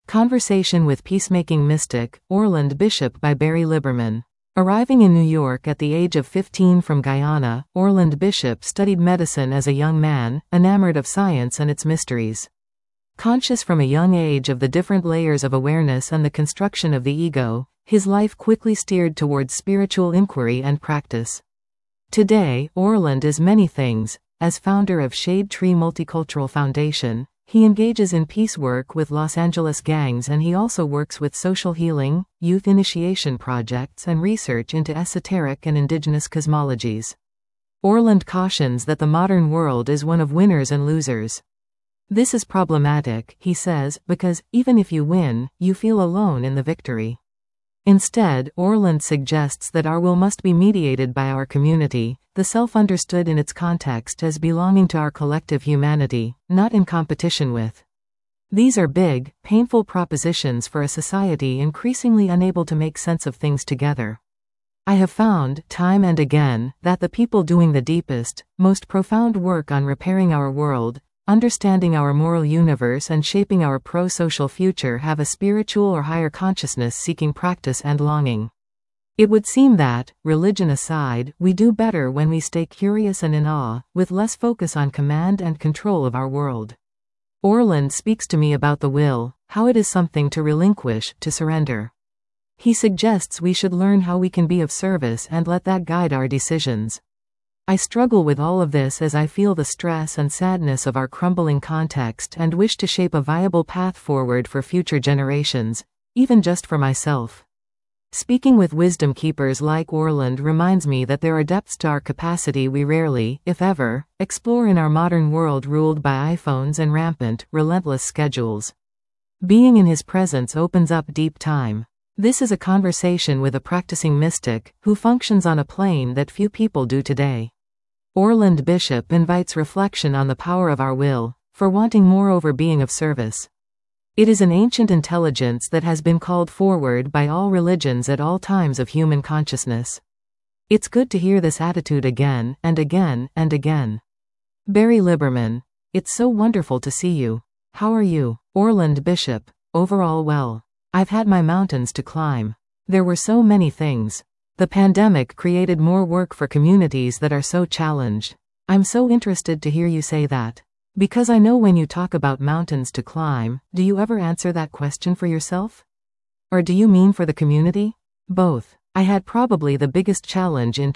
Conversation with Peacemaking Mystic, Orland Bishop by Barry Liberman. Arriving in New York at the age of 15 from Guyana, Orland Bishop studied medicine as a young man, enamored of science and its mysteries. Conscious from a young age of the different layers of awareness and the construction of the ego, his life quickly steered towards spiritual inquiry and practice. Today, Orland is many things. As founder of Shade Tree Multicultural Foundation, he engages in peace work with Los Angeles gangs, and he also works with social healing, youth initiation projects, and research into esoteric and indigenous cosmologies. Orland cautions that the modern world is one of winners and losers. This is problematic, he says, because, even if you win, you feel alone in the victory. Instead, Orland suggests that our will must be mediated by our community, the self understood in its context as belonging to our collective humanity, not in competition with. These are big, painful propositions for a society increasingly unable to make sense of things together. I have found, time and again, that the people doing the deepest, most profound work on repairing our world, understanding our moral universe and shaping our pro-social future have a spiritual or higher consciousness seeking practice and longing. It would seem that, religion aside, we do better when we stay curious and in awe, with less focus on command and control of our world. Orland speaks to me about the will, how it is something to relinquish, to surrender. He suggests we should learn how we can be of service and let that guide our decisions. I struggle with all of this as I feel the stress and sadness of our crumbling context and wish to shape a viable path forward for future generations, even just for myself. Speaking with wisdom keepers like Orland reminds me that there are depths to our capacity we rarely, if ever, explore in our modern world ruled by iPhones and rampant, relentless schedules. Being in his presence opens up deep time. This is a conversation with a practicing mystic, who functions on a plane that few people do today. Orland Bishop invites reflection on the power of our will, for wanting more over being of service. It is an ancient intelligence that has been called forward by all religions at all times of human consciousness. It's good to hear this attitude again, and again, and again. Barry Liberman. It's so wonderful to see you. How are you? Orland Bishop. Overall well. I've had my mountains to climb. There were so many things. The pandemic created more work for communities that are so challenged. I'm so interested to hear you say that. Because I know when you talk about mountains to climb, do you ever answer that question for yourself? Or do you mean for the community? Both. I had probably the biggest challenge in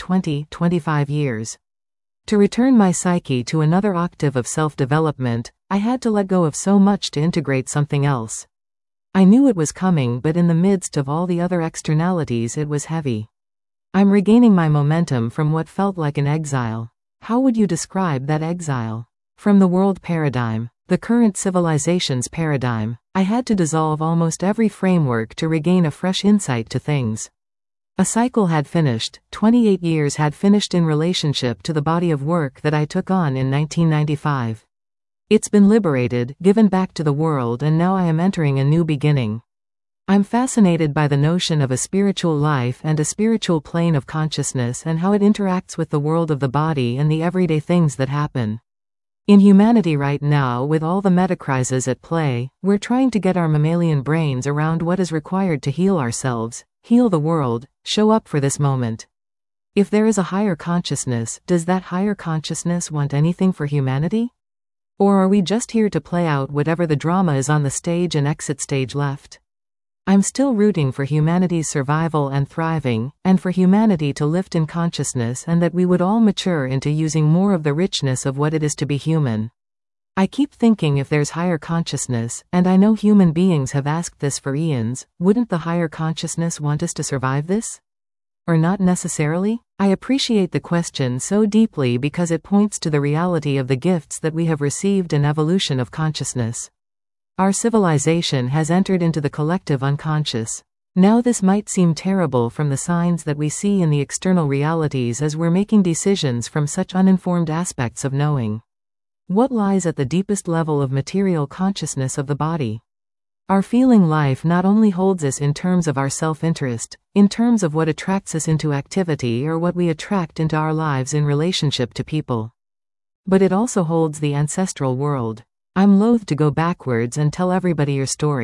25 years. To return my psyche to another octave of self-development, I had to let go of so much to integrate something else. I knew it was coming, but in the midst of all the other externalities it was heavy. I'm regaining my momentum from what felt like an exile. How would you describe that exile? From the world paradigm, the current civilization's paradigm, I had to dissolve almost every framework to regain a fresh insight to things. A cycle had finished, 28 years had finished in relationship to the body of work that I took on in 1995. It's been liberated, given back to the world, and now I am entering a new beginning. I'm fascinated by the notion of a spiritual life and a spiritual plane of consciousness and how it interacts with the world of the body and the everyday things that happen. In humanity right now, with all the metacrises at play, we're trying to get our mammalian brains around what is required to heal ourselves, heal the world, show up for this moment. If there is a higher consciousness, does that higher consciousness want anything for humanity? Or are we just here to play out whatever the drama is on the stage and exit stage left? I'm still rooting for humanity's survival and thriving, and for humanity to lift in consciousness and that we would all mature into using more of the richness of what it is to be human. I keep thinking if there's higher consciousness, and I know human beings have asked this for eons, wouldn't the higher consciousness want us to survive this? Or not necessarily? I appreciate the question so deeply because it points to the reality of the gifts that we have received in evolution of consciousness. Our civilization has entered into the collective unconscious. Now this might seem terrible from the signs that we see in the external realities as we're making decisions from such uninformed aspects of knowing. What lies at the deepest level of material consciousness of the body? Our feeling life not only holds us in terms of our self-interest, in terms of what attracts us into activity or what we attract into our lives in relationship to people, but it also holds the ancestral world. I'm loath to go backwards and tell everybody your story.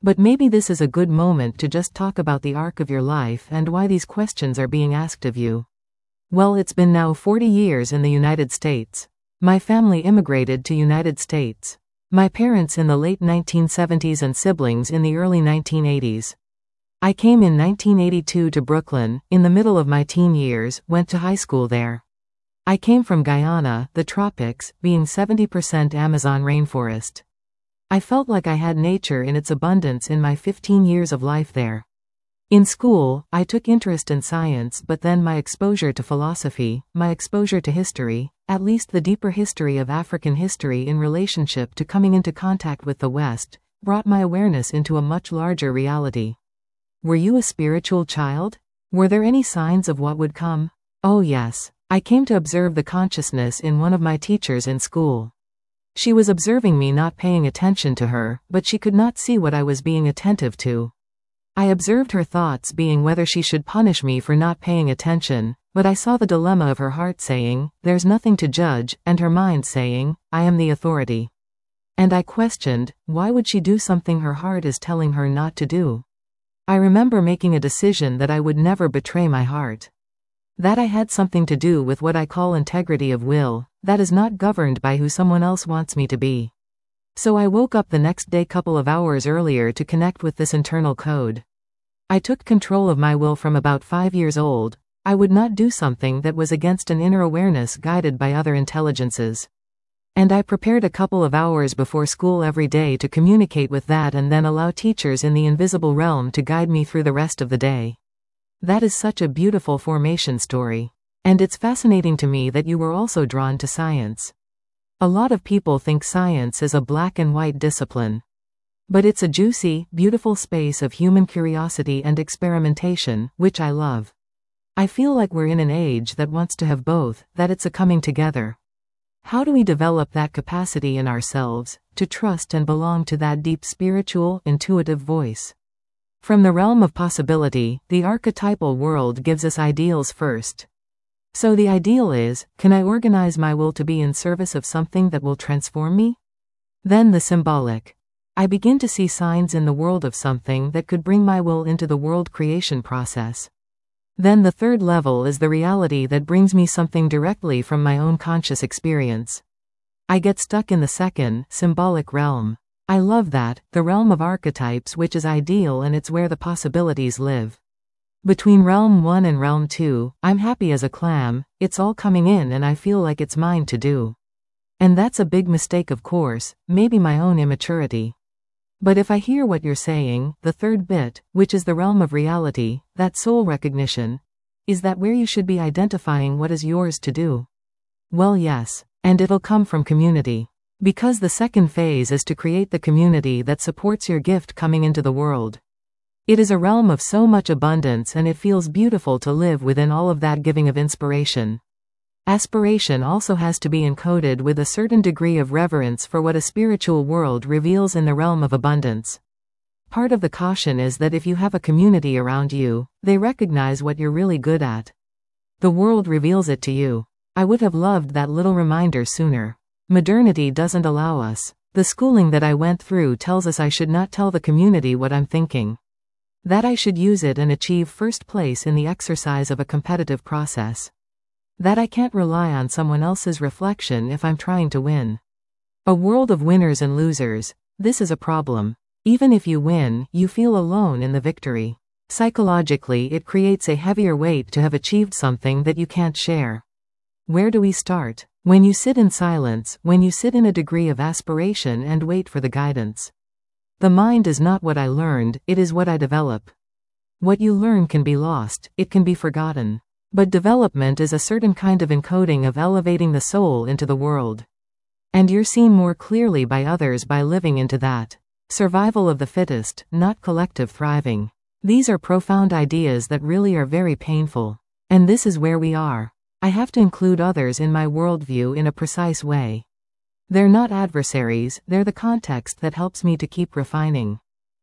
But maybe this is a good moment to just talk about the arc of your life and why these questions are being asked of you. Well, it's been now 40 years in the United States. My family immigrated to United States. My parents in the late 1970s and siblings in the early 1980s. I came in 1982 to Brooklyn, in the middle of my teen years, went to high school there. I came from Guyana, the tropics, being 70% Amazon rainforest. I felt like I had nature in its abundance in my 15 years of life there. In school, I took interest in science, but then my exposure to philosophy, my exposure to history, at least the deeper history of African history in relationship to coming into contact with the West, brought my awareness into a much larger reality. Were you a spiritual child? Were there any signs of what would come? Oh yes. I came to observe the consciousness in one of my teachers in school. She was observing me not paying attention to her, but she could not see what I was being attentive to. I observed her thoughts being whether she should punish me for not paying attention, but I saw the dilemma of her heart saying, "There's nothing to judge," and her mind saying, "I am the authority." And I questioned, why would she do something her heart is telling her not to do? I remember making a decision that I would never betray my heart. That I had something to do with what I call integrity of will, that is not governed by who someone else wants me to be. So I woke up the next day couple of hours earlier to connect with this internal code. I took control of my will from about 5 years old. I would not do something that was against an inner awareness guided by other intelligences. And I prepared a couple of hours before school every day to communicate with that and then allow teachers in the invisible realm to guide me through the rest of the day. That is such a beautiful formation story. And it's fascinating to me that you were also drawn to science. A lot of people think science is a black and white discipline. But it's a juicy, beautiful space of human curiosity and experimentation, which I love. I feel like we're in an age that wants to have both, that it's a coming together. How do we develop that capacity in ourselves, to trust and belong to that deep spiritual, intuitive voice? From the realm of possibility, the archetypal world gives us ideals first. So the ideal is, can I organize my will to be in service of something that will transform me? Then the symbolic. I begin to see signs in the world of something that could bring my will into the world creation process. Then the third level is the reality that brings me something directly from my own conscious experience. I get stuck in the second, symbolic realm. I love that, the realm of archetypes, which is ideal, and it's where the possibilities live. Between realm 1 and realm 2, I'm happy as a clam, it's all coming in and I feel like it's mine to do. And that's a big mistake, of course, maybe my own immaturity. But if I hear what you're saying, the third bit, which is the realm of reality, that soul recognition, is that where you should be identifying what is yours to do? Well, yes, and it'll come from community. Because the second phase is to create the community that supports your gift coming into the world. It is a realm of so much abundance, and it feels beautiful to live within all of that giving of inspiration. Aspiration also has to be encoded with a certain degree of reverence for what a spiritual world reveals in the realm of abundance. Part of the caution is that if you have a community around you, they recognize what you're really good at. The world reveals it to you. I would have loved that little reminder sooner. Modernity doesn't allow us. The schooling that I went through tells us I should not tell the community what I'm thinking. That I should use it and achieve first place in the exercise of a competitive process. That I can't rely on someone else's reflection if I'm trying to win. A world of winners and losers. This is a problem. Even if you win, you feel alone in the victory. Psychologically, it creates a heavier weight to have achieved something that you can't share. Where do we start? When you sit in silence, when you sit in a degree of aspiration and wait for the guidance. The mind is not what I learned, it is what I develop. What you learn can be lost, it can be forgotten. But development is a certain kind of encoding of elevating the soul into the world. And you're seen more clearly by others by living into that. Survival of the fittest, not collective thriving. These are profound ideas that really are very painful. And this is where we are. I have to include others in my worldview in a precise way. They're not adversaries, they're the context that helps me to keep refining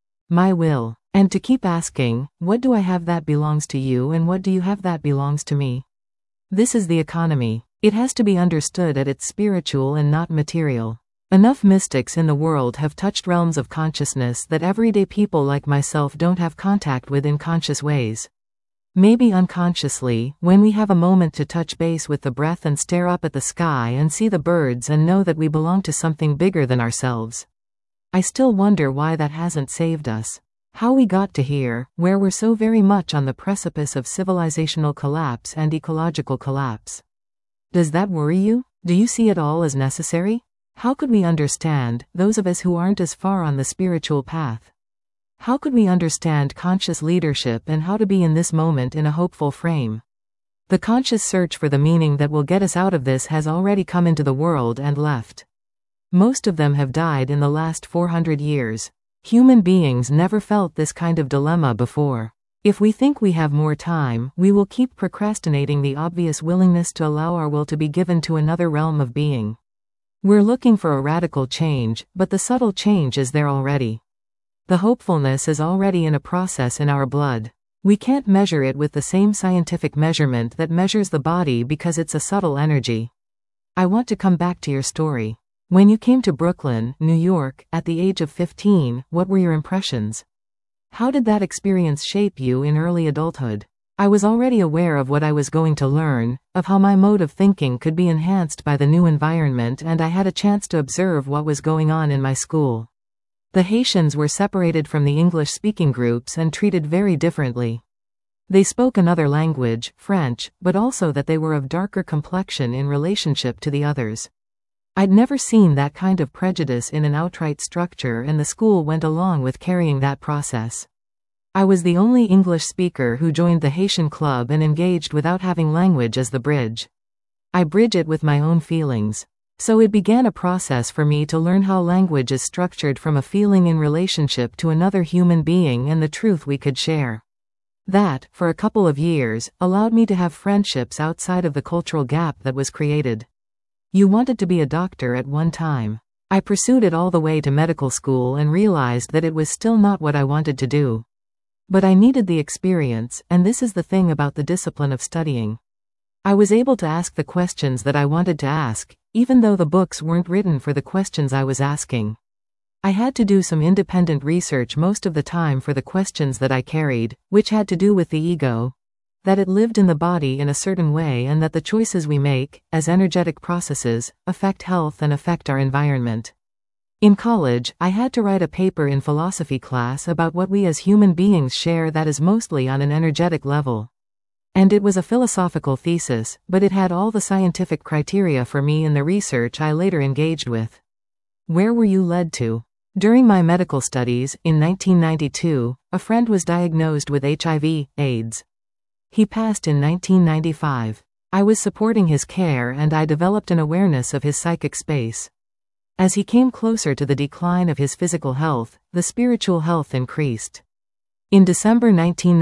my will, and to keep asking, what do I have that belongs to you and what do you have that belongs to me? This is the economy. It has to be understood at its spiritual and not material. Enough mystics in the world have touched realms of consciousness that everyday people like myself don't have contact with in conscious ways. Maybe unconsciously, when we have a moment to touch base with the breath and stare up at the sky and see the birds and know that we belong to something bigger than ourselves. I still wonder why that hasn't saved us. How we got to here, where we're so very much on the precipice of civilizational collapse and ecological collapse. Does that worry you? Do you see it all as necessary? How could we understand, those of us who aren't as far on the spiritual path? How could we understand conscious leadership and how to be in this moment in a hopeful frame? The conscious search for the meaning that will get us out of this has already come into the world and left. Most of them have died in the last 400 years. Human beings never felt this kind of dilemma before. If we think we have more time, we will keep procrastinating the obvious willingness to allow our will to be given to another realm of being. We're looking for a radical change, but the subtle change is there already. The hopefulness is already in a process in our blood. We can't measure it with the same scientific measurement that measures the body because it's a subtle energy. I want to come back to your story. When you came to Brooklyn, New York, at the age of 15, what were your impressions? How did that experience shape you in early adulthood? I was already aware of what I was going to learn, of how my mode of thinking could be enhanced by the new environment, and I had a chance to observe what was going on in my school. The Haitians were separated from the English-speaking groups and treated very differently. They spoke another language, French, but also that they were of darker complexion in relationship to the others. I'd never seen that kind of prejudice in an outright structure, and the school went along with carrying that process. I was the only English speaker who joined the Haitian club and engaged without having language as the bridge. I bridge it with my own feelings. So it began a process for me to learn how language is structured from a feeling in relationship to another human being and the truth we could share. That, for a couple of years, allowed me to have friendships outside of the cultural gap that was created. You wanted to be a doctor at one time. I pursued it all the way to medical school and realized that it was still not what I wanted to do. But I needed the experience, and this is the thing about the discipline of studying. I was able to ask the questions that I wanted to ask, even though the books weren't written for the questions I was asking. I had to do some independent research most of the time for the questions that I carried, which had to do with the ego, that it lived in the body in a certain way, and that the choices we make, as energetic processes, affect health and affect our environment. In college, I had to write a paper in philosophy class about what we as human beings share that is mostly on an energetic level. And it was a philosophical thesis, but it had all the scientific criteria for me in the research I later engaged with. Where were you led to? During my medical studies, in 1992, a friend was diagnosed with HIV/AIDS. He passed in 1995. I was supporting his care and I developed an awareness of his psychic space. As he came closer to the decline of his physical health, the spiritual health increased. In December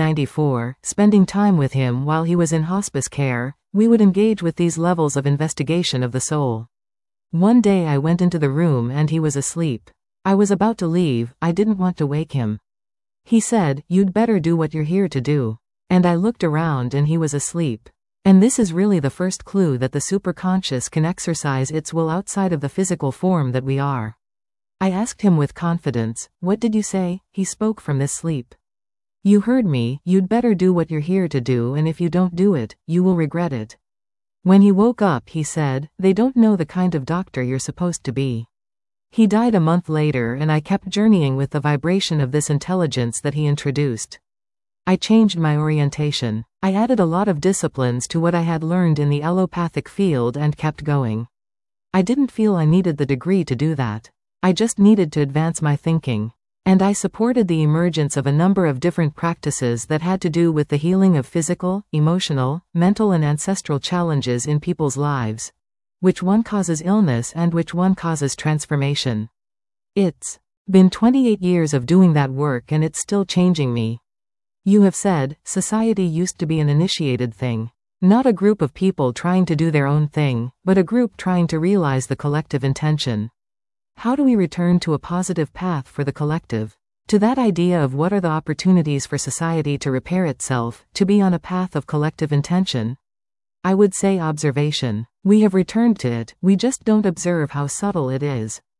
1994, spending time with him while he was in hospice care, we would engage with these levels of investigation of the soul. One day I went into the room and he was asleep. I was about to leave, I didn't want to wake him. He said, "You'd better do what you're here to do." And I looked around and he was asleep. And this is really the first clue that the superconscious can exercise its will outside of the physical form that we are. I asked him with confidence, "What did you say?" He spoke from this sleep. "You heard me, you'd better do what you're here to do, and if you don't do it, you will regret it." When he woke up he said, "They don't know the kind of doctor you're supposed to be." He died a month later and I kept journeying with the vibration of this intelligence that he introduced. I changed my orientation. I added a lot of disciplines to what I had learned in the allopathic field and kept going. I didn't feel I needed the degree to do that. I just needed to advance my thinking. And I supported the emergence of a number of different practices that had to do with the healing of physical, emotional, mental and ancestral challenges in people's lives. Which one causes illness and which one causes transformation. It's been 28 years of doing that work and it's still changing me. You have said, society used to be an initiated thing. Not a group of people trying to do their own thing, but a group trying to realize the collective intention. How do we return to a positive path for the collective? To that idea of what are the opportunities for society to repair itself, to be on a path of collective intention? I would say observation. We have returned to it, we just don't observe how subtle it is.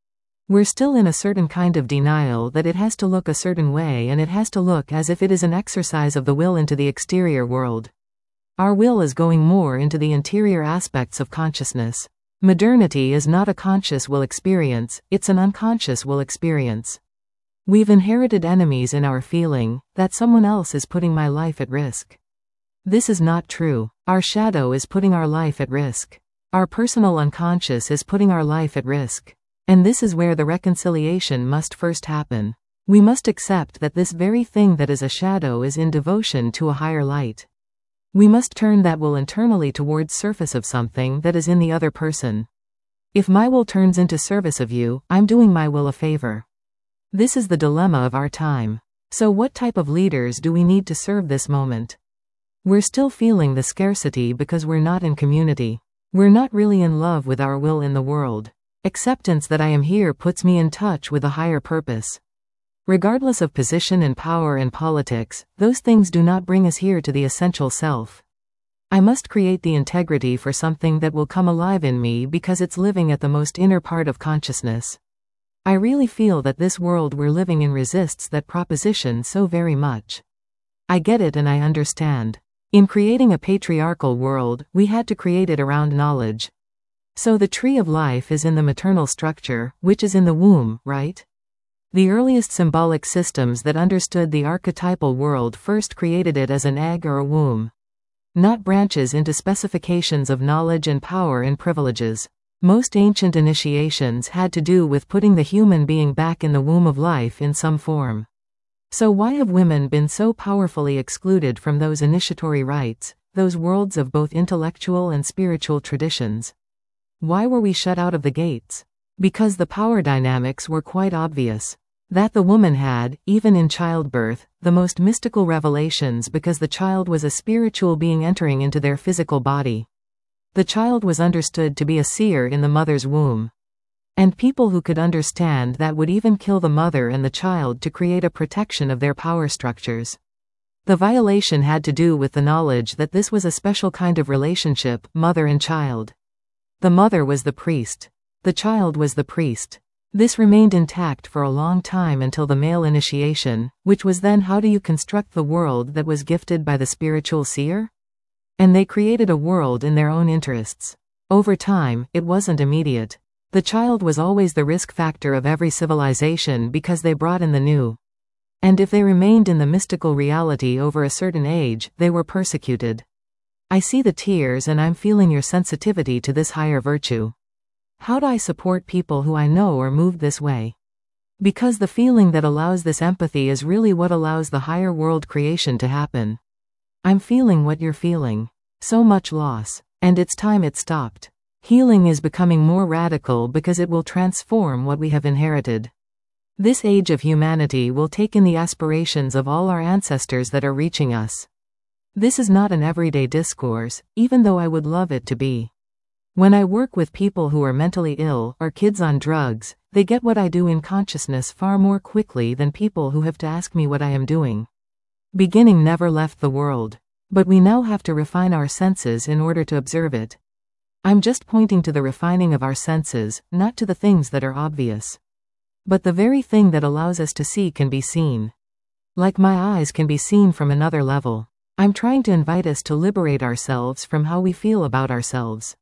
We're still in a certain kind of denial that it has to look a certain way and it has to look as if it is an exercise of the will into the exterior world. Our will is going more into the interior aspects of consciousness. Modernity is not a conscious will experience, it's an unconscious will experience. We've inherited enemies in our feeling that someone else is putting my life at risk. This is not true. Our shadow is putting our life at risk. Our personal unconscious is putting our life at risk. And this is where the reconciliation must first happen. We must accept that this very thing that is a shadow is in devotion to a higher light. We must turn that will internally towards surface of something that is in the other person. If my will turns into service of you, I'm doing my will a favor. This is the dilemma of our time. So what type of leaders do we need to serve this moment? We're still feeling the scarcity because we're not in community. We're not really in love with our will in the world. Acceptance that I am here puts me in touch with a higher purpose. Regardless of position and power and politics, those things do not bring us here to the essential self. I must create the integrity for something that will come alive in me because it's living at the most inner part of consciousness. I really feel that this world we're living in resists that proposition so very much. I get it and I understand. In creating a patriarchal world, we had to create it around knowledge. So the tree of life is in the maternal structure, which is in the womb, right? The earliest symbolic systems that understood the archetypal world first created it as an egg or a womb. Not branches into specifications of knowledge and power and privileges. Most ancient initiations had to do with putting the human being back in the womb of life in some form. So why have women been so powerfully excluded from those initiatory rites, those worlds of both intellectual and spiritual traditions? Why were we shut out of the gates? Because the power dynamics were quite obvious. That the woman had, even in childbirth, the most mystical revelations because the child was a spiritual being entering into their physical body. The child was understood to be a seer in the mother's womb. And people who could understand that would even kill the mother and the child to create a protection of their power structures. The violation had to do with the knowledge that this was a special kind of relationship, mother and child. The mother was the priest. The child was the priest. This remained intact for a long time until the male initiation, which was then how do you construct the world that was gifted by the spiritual seer? And they created a world in their own interests. Over time, it wasn't immediate. The child was always the risk factor of every civilization because they brought in the new. And if they remained in the mystical reality over a certain age, they were persecuted. I see the tears and I'm feeling your sensitivity to this higher virtue. How do I support people who I know are moved this way? Because the feeling that allows this empathy is really what allows the higher world creation to happen. I'm feeling what you're feeling. So much loss. And it's time it stopped. Healing is becoming more radical because it will transform what we have inherited. This age of humanity will take in the aspirations of all our ancestors that are reaching us. This is not an everyday discourse, even though I would love it to be. When I work with people who are mentally ill or kids on drugs, they get what I do in consciousness far more quickly than people who have to ask me what I am doing. Beginning never left the world. But we now have to refine our senses in order to observe it. I'm just pointing to the refining of our senses, not to the things that are obvious. But the very thing that allows us to see can be seen. Like my eyes can be seen from another level. I'm trying to invite us to liberate ourselves from how we feel about ourselves.